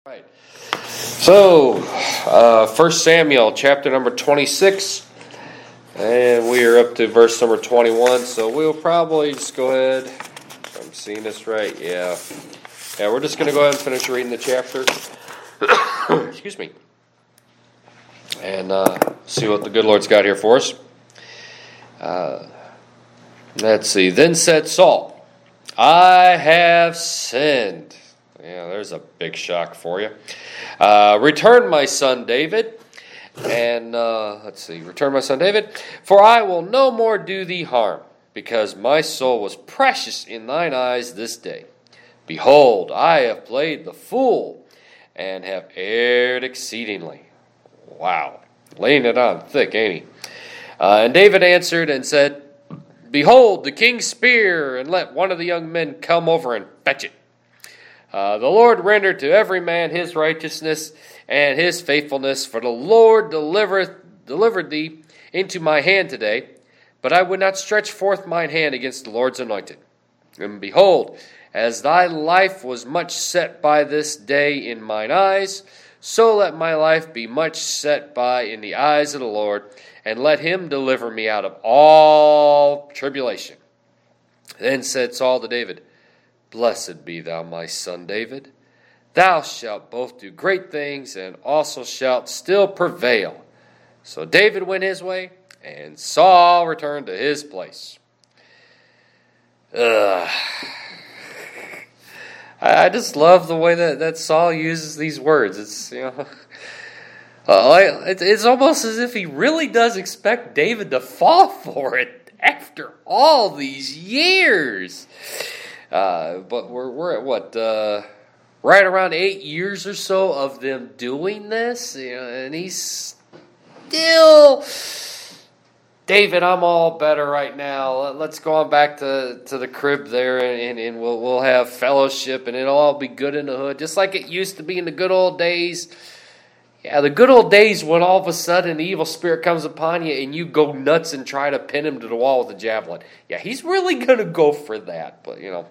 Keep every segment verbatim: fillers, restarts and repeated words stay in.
Right. So, uh, First Samuel, chapter number twenty-six, and we are up to verse number twenty-one. So we'll probably just go ahead. If I'm seeing this right, yeah, yeah. We're just going to go ahead and finish reading the chapter. Excuse me, and uh, see what the good Lord's got here for us. Uh, let's see. Then said Saul, "I have sinned." Yeah, there's a big shock for you. Uh, return, my son David, and uh, let's see, return, my son David, for I will no more do thee harm, because my soul was precious in thine eyes this day. Behold, I have played the fool, and have erred exceedingly. Wow, laying it on thick, ain't he? Uh, and David answered and said, Behold, the king's spear, and let one of the young men come over and fetch it. Uh, the Lord render to every man his righteousness and his faithfulness, for the Lord delivereth, delivered thee into my hand today, but I would not stretch forth mine hand against the Lord's anointed. And behold, as thy life was much set by this day in mine eyes, so let my life be much set by in the eyes of the Lord, and let him deliver me out of all tribulation. Then said Saul to David, Blessed be thou, my son David. Thou shalt both do great things, and also shalt still prevail. So David went his way, and Saul returned to his place. Ugh. I just love the way that, that Saul uses these words. It's, you know, uh, it's almost as if he really does expect David to fall for it after all these years. Uh, but we're we're at what uh, right around eight years or so of them doing this, you know, and he's still, David, I'm all better right now. Let's go on back to, to the crib there, and, and we'll we'll have fellowship, and it'll all be good in the hood, just like it used to be in the good old days. Yeah, the good old days when all of a sudden the evil spirit comes upon you and you go nuts and try to pin him to the wall with a javelin. Yeah, he's really going to go for that, but you know.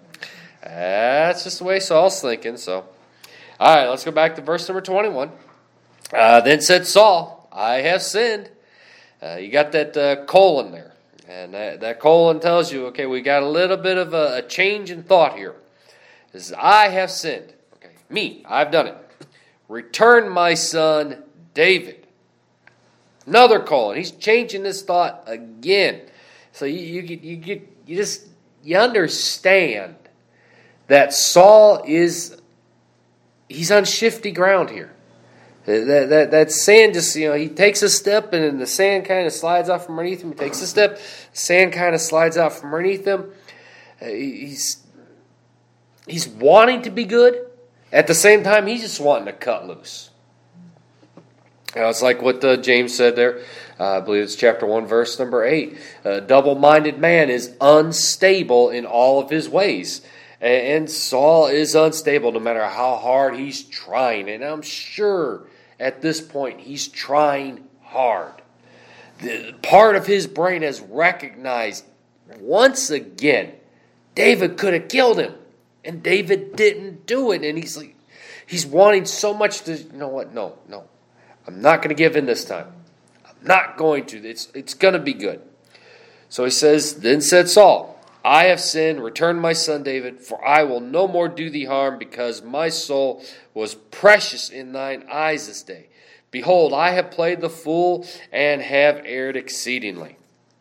That's just the way Saul's thinking. So, all right, let's go back to verse number twenty-one. Uh, then said Saul, I have sinned. Uh, you got that uh, colon there. And that, that colon tells you, okay, we got a little bit of a, a change in thought here. This is, I have sinned. Okay, me, I've done it. Return, my son David. Another colon. He's changing this thought again. So you, you get, you get, you just, you understand that Saul is, he's on shifty ground here. That, that, that sand just, you know, he takes a step and then the sand kind of slides out from underneath him. He takes a step, sand kind of slides out from underneath him. Uh, he's, he's wanting to be good. At the same time, he's just wanting to cut loose. You know, it's like what uh, James said there. Uh, I believe it's chapter one, verse number eight. A double-minded man is unstable in all of his ways. And Saul is unstable no matter how hard he's trying. And I'm sure at this point he's trying hard. The part of his brain has recognized once again David could have killed him. And David didn't do it. And he's like, he's wanting so much to, you know what, no, no. I'm not going to give in this time. I'm not going to. It's, it's going to be good. So he says, Then said Saul, I have sinned, return my son David, for I will no more do thee harm, because my soul was precious in thine eyes this day. Behold, I have played the fool, and have erred exceedingly.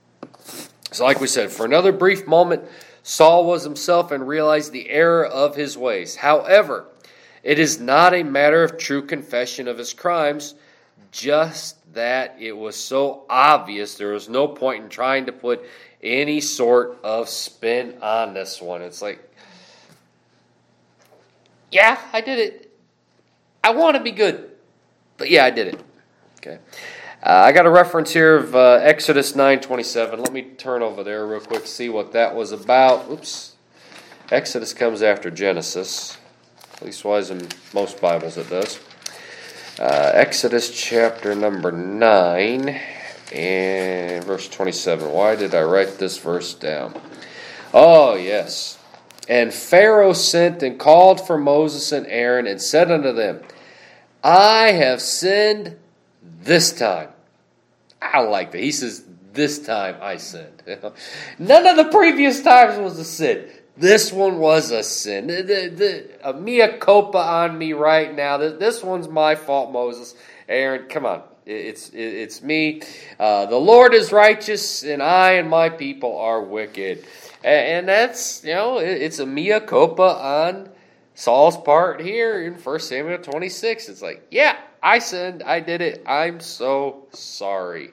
So like we said, for another brief moment, Saul was himself and realized the error of his ways. However, it is not a matter of true confession of his crimes, just that it was so obvious there was no point in trying to put any sort of spin on this one. It's like, yeah, I did it. I want to be good. But yeah, I did it. Okay. Uh, I got a reference here of uh, Exodus nine twenty-seven. Let me turn over there real quick, see what that was about. Oops. Exodus comes after Genesis. At least wise in most Bibles it does. Uh, Exodus chapter number nine and verse twenty-seven. Why did I write this verse down? Oh, yes. And Pharaoh sent and called for Moses and Aaron and said unto them, I have sinned this time. I like that. He says, this time I sinned. None of the previous times was a sin. This one was a sin. The, the, the, a mea culpa on me right now. This one's my fault, Moses. Aaron, come on. It's it's me. Uh, the Lord is righteous, and I and my people are wicked. And that's, you know, it's a mea culpa on Saul's part here in First Samuel twenty-six. It's like, yeah, I sinned. I did it. I'm so sorry.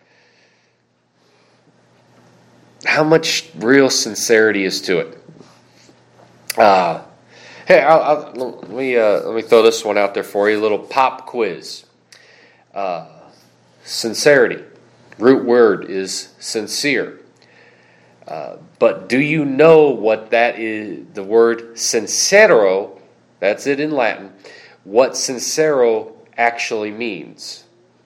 How much real sincerity is to it? Uh, hey, I'll, I'll, let me uh, let me throw this one out there for you. A little pop quiz. Uh, sincerity. Root word is sincere. Uh, but do you know what that is? The word sincero, that's it in Latin, what sincero actually means.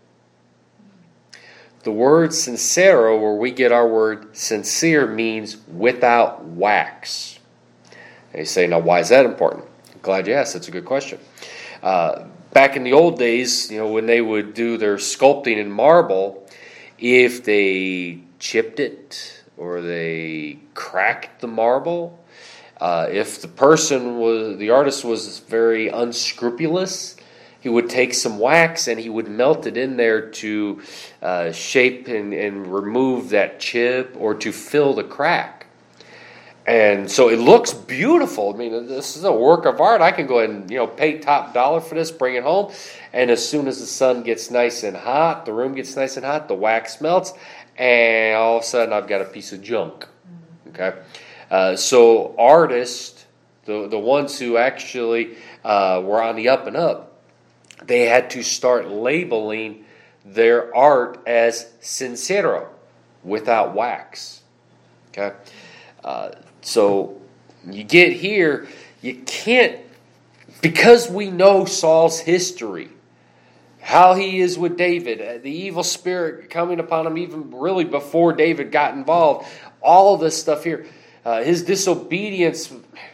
The word sincero, where we get our word sincere, means without wax. And you say, now why is that important? I'm glad you asked. That's a good question. Uh, back in the old days, you know, when they would do their sculpting in marble, if they chipped it or they cracked the marble, uh, if the person was, the artist was very unscrupulous, he would take some wax and he would melt it in there to uh, shape and, and remove that chip or to fill the crack. And so it looks beautiful. I mean, this is a work of art. I can go ahead and, you know, pay top dollar for this, bring it home, and as soon as the sun gets nice and hot, the room gets nice and hot, the wax melts, and all of a sudden I've got a piece of junk. Okay, uh, so artists, the the ones who actually uh, were on the up and up, they had to start labeling their art as sincero, without wax. Okay. Uh, so you get here, you can't, because we know Saul's history, how he is with David, uh, the evil spirit coming upon him even really before David got involved, all of this stuff here, uh, his disobedience,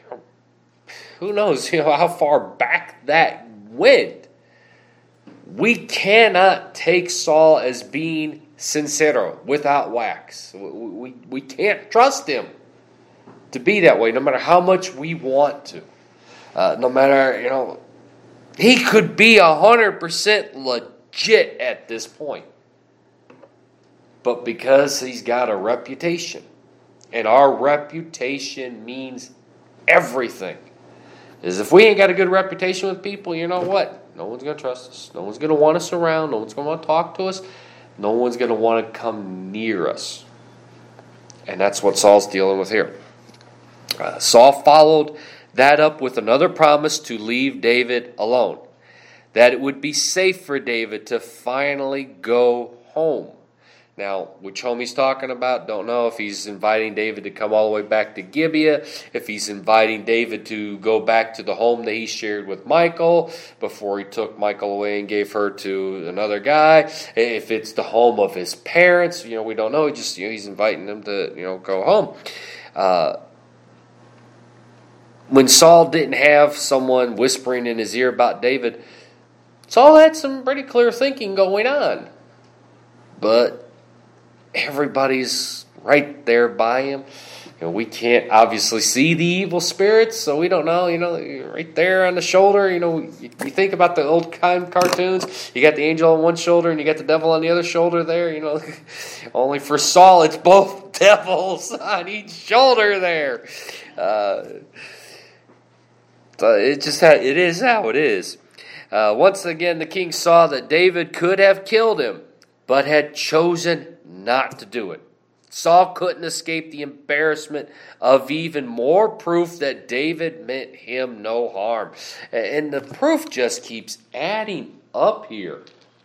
who knows, you know, how far back that went. We cannot take Saul as being sincero, without wax. We, we, we can't trust him to be that way, no matter how much we want to. Uh, no matter, you know, he could be one hundred percent legit at this point. But because he's got a reputation, and our reputation means everything, is if we ain't got a good reputation with people, you know what? No one's going to trust us. No one's going to want us around. No one's going to want to talk to us. No one's going to want to come near us. And that's what Saul's dealing with here. Uh, Saul followed that up with another promise to leave David alone. That it would be safe for David to finally go home. Now, which home he's talking about, don't know. If he's inviting David to come all the way back to Gibeah, if he's inviting David to go back to the home that he shared with Michal before he took Michal away and gave her to another guy, if it's the home of his parents, you know, we don't know. He just, you know, he's inviting them to, you know, go home. Uh, when Saul didn't have someone whispering in his ear about David, Saul had some pretty clear thinking going on. But everybody's right there by him. You know, we can't obviously see the evil spirits, so we don't know. You know, right there on the shoulder. You know, you, you think about the old kind cartoons. You got the angel on one shoulder and you got the devil on the other shoulder. There, you know, only for Saul, it's both devils on each shoulder there. Uh, so it just ha- it is how it is. Uh, once again, the king saw that David could have killed him, but had chosen not to do it. Saul couldn't escape the embarrassment of even more proof that David meant him no harm. And the proof just keeps adding up here.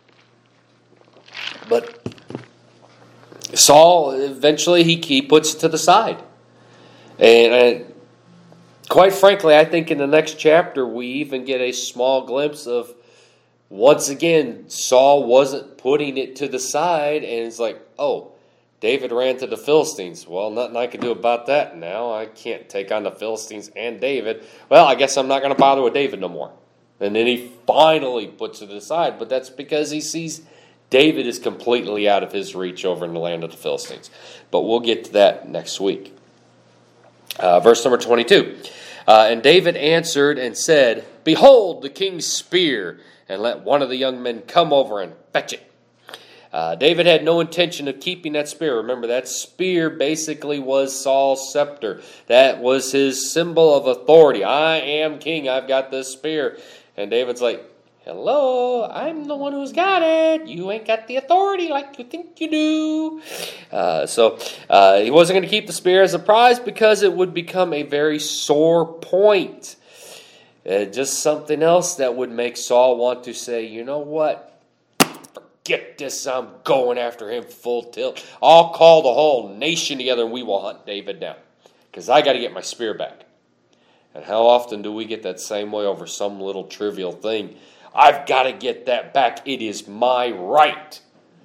But Saul, eventually, he, he puts it to the side. And, and quite frankly, I think in the next chapter, we even get a small glimpse of, once again, Saul wasn't putting it to the side, and it's like, oh, David ran to the Philistines. Well, nothing I can do about that now. I can't take on the Philistines and David. Well, I guess I'm not going to bother with David no more. And then he finally puts it aside. But that's because he sees David is completely out of his reach over in the land of the Philistines. But we'll get to that next week. Uh, verse number twenty-two. Uh, and David answered and said, Behold the king's spear, and let one of the young men come over and fetch it. Uh, David had no intention of keeping that spear. Remember, that spear basically was Saul's scepter. That was his symbol of authority. I am king. I've got this spear. And David's like, hello, I'm the one who's got it. You ain't got the authority like you think you do. Uh, so uh, he wasn't going to keep the spear as a prize because it would become a very sore point. Uh, just something else that would make Saul want to say, you know what? Get this, I'm going after him full tilt. I'll call the whole nation together and we will hunt David down. Because I got to get my spear back. And how often do we get that same way over some little trivial thing? I've got to get that back. It is my right.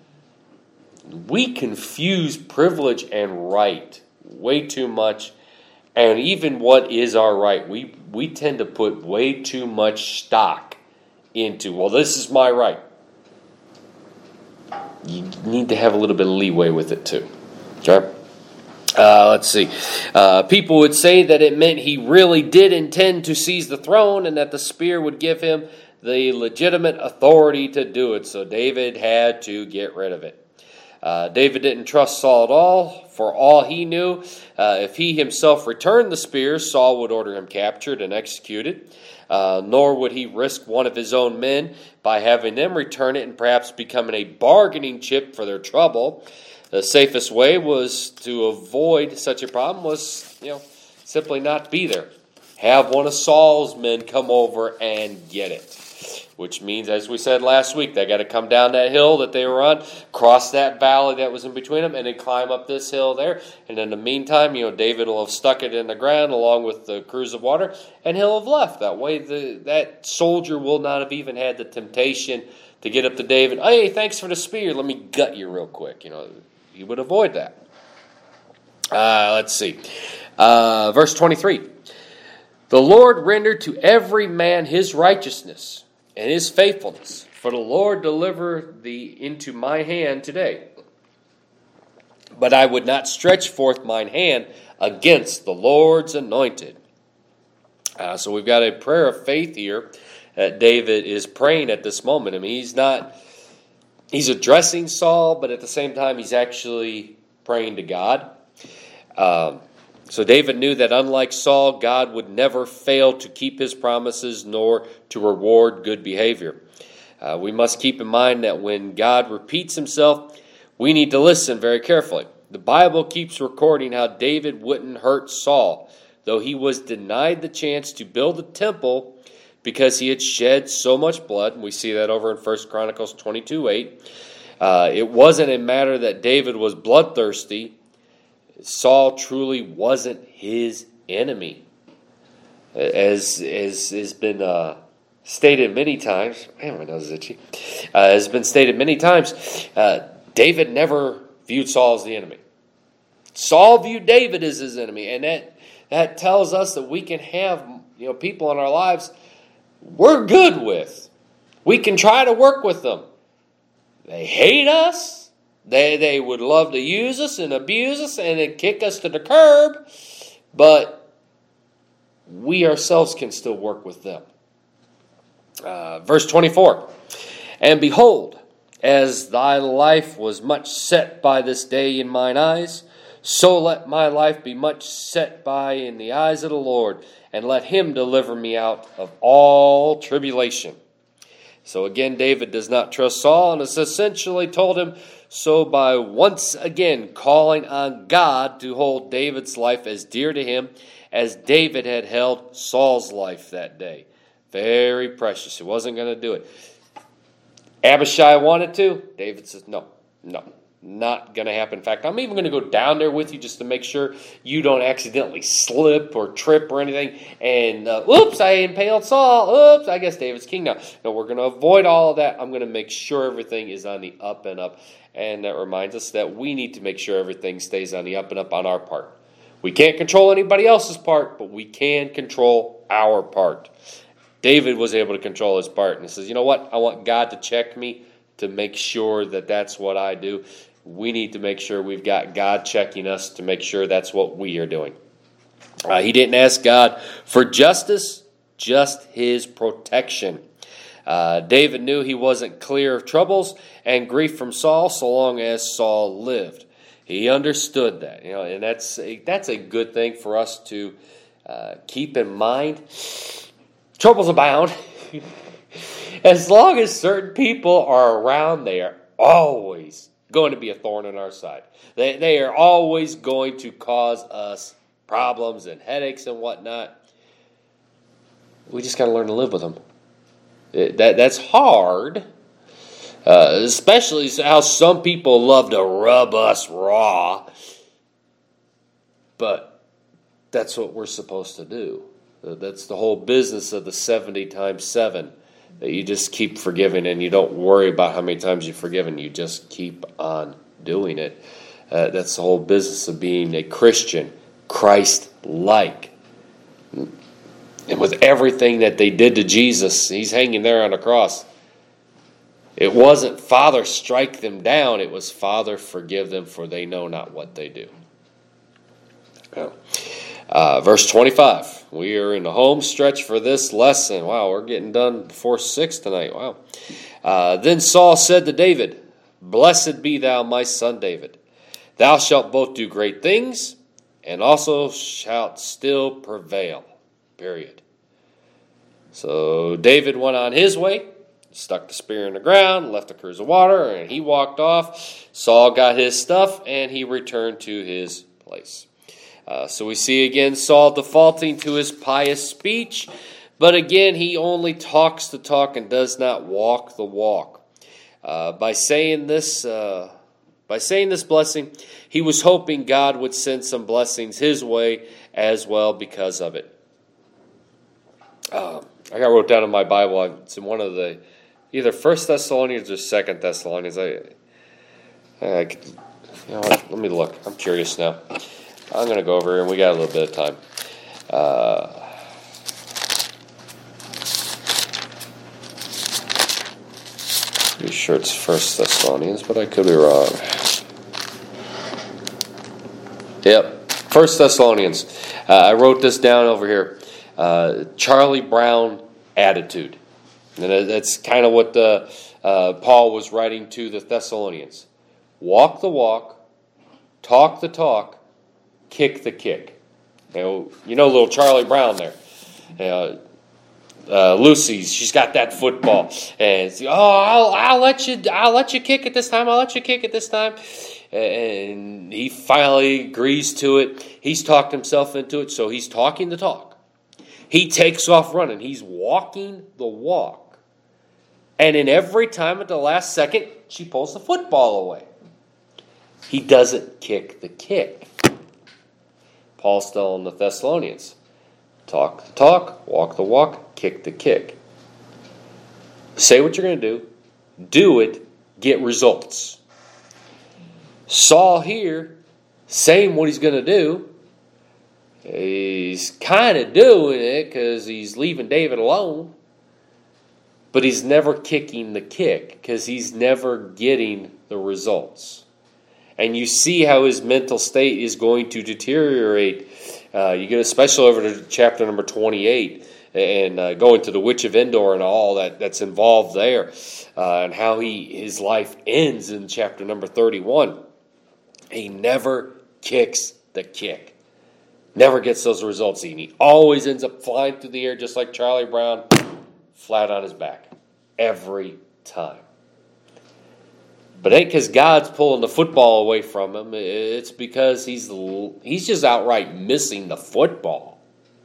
We confuse privilege and right way too much. And even what is our right, we, we tend to put way too much stock into, well, this is my right. You need to have a little bit of leeway with it too. Okay? Uh, let's see. Uh, people would say that it meant he really did intend to seize the throne and that the spear would give him the legitimate authority to do it. So David had to get rid of it. Uh, David didn't trust Saul at all. For all he knew, uh, if he himself returned the spear, Saul would order him captured and executed. Uh, nor would he risk one of his own men by having them return it and perhaps becoming a bargaining chip for their trouble. The safest way was to avoid such a problem was, you know, simply not be there. Have one of Saul's men come over and get it. Which means, as we said last week, they got to come down that hill that they were on, cross that valley that was in between them, and then climb up this hill there. And in the meantime, you know, David will have stuck it in the ground along with the cruse of water, and he'll have left. That way, the that soldier will not have even had the temptation to get up to David. Hey, thanks for the spear. Let me gut you real quick. You know, he would avoid that. Uh, let's see. Uh, verse twenty-three. The Lord rendered to every man his righteousness and his faithfulness, for the Lord delivered thee into my hand today. But I would not stretch forth mine hand against the Lord's anointed. Uh, so we've got a prayer of faith here that David is praying at this moment. I mean, he's not, he's addressing Saul, but at the same time, he's actually praying to God. Um, So David knew that unlike Saul, God would never fail to keep his promises nor to reward good behavior. Uh, we must keep in mind that when God repeats himself, we need to listen very carefully. The Bible keeps recording how David wouldn't hurt Saul, though he was denied the chance to build a temple because he had shed so much blood. We see that over in First Chronicles twenty-two eight. Uh, it wasn't a matter that David was bloodthirsty. Saul truly wasn't his enemy. As, as has been uh, stated many times, man, my nose is itchy, uh, has been stated many times, uh, David never viewed Saul as the enemy. Saul viewed David as his enemy, and that, that tells us that we can have, you know, people in our lives we're good with. We can try to work with them. They hate us. They they would love to use us and abuse us and then kick us to the curb, but we ourselves can still work with them. Uh, verse twenty-four, and behold, as thy life was much set by this day in mine eyes, so let my life be much set by in the eyes of the Lord, and let him deliver me out of all tribulation. So again, David does not trust Saul and has essentially told him so by once again calling on God to hold David's life as dear to him as David had held Saul's life that day. Very precious. He wasn't going to do it. Abishai wanted to. David says, no, no, not going to happen. In fact, I'm even going to go down there with you just to make sure you don't accidentally slip or trip or anything. And, uh, oops, I impaled Saul. Oops, I guess David's king now. No, we're going to avoid all of that. I'm going to make sure everything is on the up and up. And that reminds us that we need to make sure everything stays on the up and up on our part. We can't control anybody else's part, but we can control our part. David was able to control his part. And he says, you know what? I want God to check me to make sure that that's what I do. We need to make sure we've got God checking us to make sure that's what we are doing. Uh, he didn't ask God for justice, just his protection. Uh, David knew he wasn't clear of troubles and grief from Saul so long as Saul lived. He understood that, you know, and that's a, that's a good thing for us to uh, keep in mind. Troubles abound. As long as certain people are around, they are always going to be a thorn in our side. They they are always going to cause us problems and headaches and whatnot. We just got to learn to live with them. It, that that's hard, uh, especially how some people love to rub us raw. But that's what we're supposed to do. That's the whole business of the seventy times seven. That you just keep forgiving and you don't worry about how many times you've forgiven. You just keep on doing it. Uh, that's the whole business of being a Christian, Christ-like. And with everything that they did to Jesus, he's hanging there on the cross. It wasn't, Father, strike them down. It was, Father, forgive them, for they know not what they do. Uh, verse twenty-five. We are in the home stretch for this lesson. Wow, we're getting done before six tonight. Wow. Uh, then Saul said to David, Blessed be thou, my son David. Thou shalt both do great things, and also shalt still prevail. Period. So David went on his way, stuck the spear in the ground, left a cruse of water, and he walked off. Saul got his stuff, and he returned to his place. Uh, so we see again Saul defaulting to his pious speech, but again he only talks the talk and does not walk the walk. Uh, by saying this, uh, by saying this blessing, he was hoping God would send some blessings his way as well because of it. Uh, I got wrote down in my Bible. It's in one of the either First Thessalonians or Second Thessalonians. I, I you know what? Let me look. I'm curious now. I'm going to go over here, and we got a little bit of time. Uh, pretty sure it's First Thessalonians, but I could be wrong. Yep, First Thessalonians. Uh, I wrote this down over here. Uh, Charlie Brown attitude. And that's kind of what the, uh, Paul was writing to the Thessalonians. Walk the walk, talk the talk, kick the kick. You know, you know little Charlie Brown there. Uh, uh, Lucy, she's got that football, and it's, oh, I'll, I'll let you, I'll let you kick it this time. I'll let you kick it this time. And he finally agrees to it. He's talked himself into it, so he's talking the talk. He takes off running. He's walking the walk, and in every time at the last second, she pulls the football away. He doesn't kick the kick. Paul's telling the Thessalonians, talk the talk, walk the walk, kick the kick. Say what you're going to do, do it, get results. Saul here, saying what he's going to do, he's kind of doing it because he's leaving David alone, but he's never kicking the kick because he's never getting the results. And you see how his mental state is going to deteriorate. Uh, you get especially over to chapter number twenty-eight and uh, going to the Witch of Endor and all that that's involved there, uh, and how he his life ends in chapter number thirty-one. He never kicks the kick. Never gets those results. And he always ends up flying through the air just like Charlie Brown, flat on his back. Every time. But it ain't because God's pulling the football away from him. It's because he's he's just outright missing the football.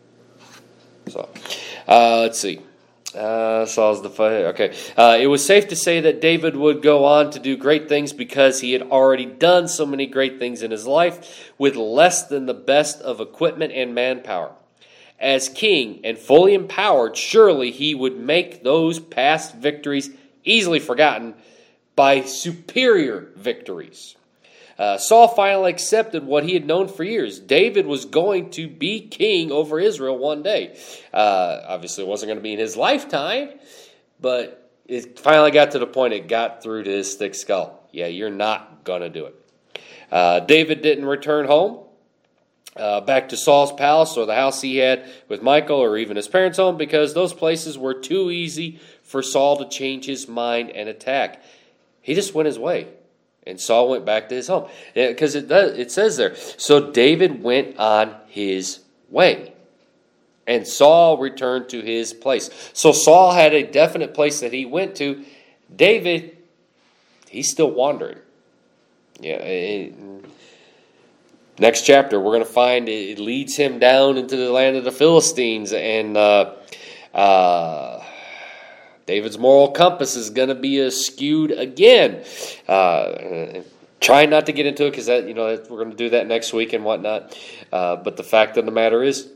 So, uh, let's see. Uh, Saul's the okay. Uh, it was safe to say that David would go on to do great things because he had already done so many great things in his life with less than the best of equipment and manpower. As king and fully empowered, surely he would make those past victories easily forgotten by superior victories. Uh, Saul finally accepted what he had known for years. David was going to be king over Israel one day. Uh, obviously, it wasn't going to be in his lifetime, but it finally got to the point it got through to his thick skull. Yeah, you're not going to do it. Uh, David didn't return home. Uh, back to Saul's palace or the house he had with Michal or even his parents' home, because those places were too easy for Saul to change his mind and attack. He just went his way, and Saul went back to his home. Because it does, it says there, so David went on his way, and Saul returned to his place. So Saul had a definite place that he went to. David, he's still wandering. Yeah. It, Next chapter, we're going to find it leads him down into the land of the Philistines, and uh, uh, David's moral compass is going to be skewed again. Uh, trying not to get into it because that you know we're going to do that next week and whatnot. Uh, but the fact of the matter is,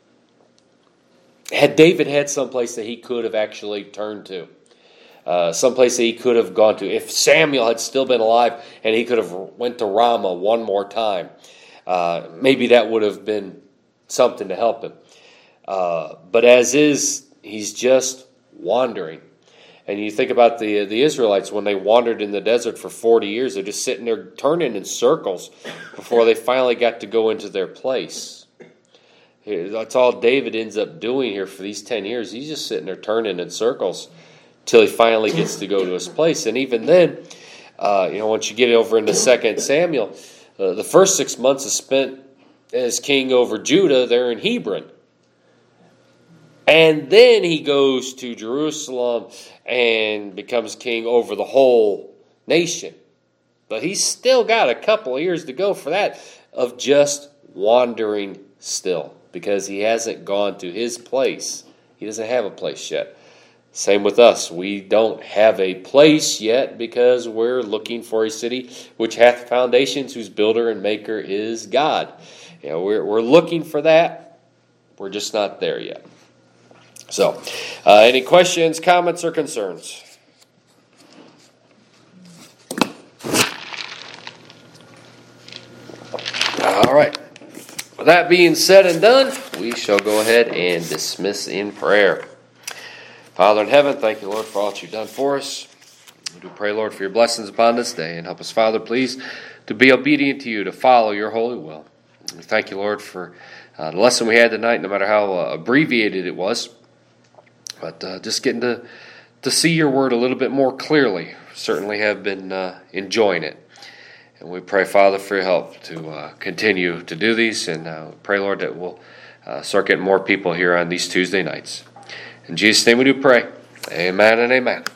had David had someplace that he could have actually turned to, uh, someplace that he could have gone to, if Samuel had still been alive and he could have went to Ramah one more time. Uh, maybe that would have been something to help him. Uh, but as is, he's just wandering. And you think about the the Israelites when they wandered in the desert for forty years. They're just sitting there turning in circles before they finally got to go into their place. That's all David ends up doing here for these ten years. He's just sitting there turning in circles till he finally gets to go to his place. And even then, uh, you know, once you get over into Second Samuel, Uh, the first six months is spent as king over Judah there in Hebron. And then he goes to Jerusalem and becomes king over the whole nation. But he's still got a couple of years to go for that of just wandering still, because he hasn't gone to his place. He doesn't have a place yet. Same with us. We don't have a place yet because we're looking for a city which hath foundations, whose builder and maker is God. You know, we're we're looking for that. We're just not there yet. So, uh, any questions, comments, or concerns? All right. With that being said and done, we shall go ahead and dismiss in prayer. Father in heaven, thank you, Lord, for all that you've done for us. We do pray, Lord, for your blessings upon this day, and help us, Father, please, to be obedient to you, to follow your holy will. We thank you, Lord, for uh, the lesson we had tonight, no matter how uh, abbreviated it was, but uh, just getting to, to see your word a little bit more clearly. Certainly have been uh, enjoying it. And we pray, Father, for your help to uh, continue to do these, and uh, pray, Lord, that we'll uh, start getting more people here on these Tuesday nights. In Jesus' name we do pray. Amen and amen.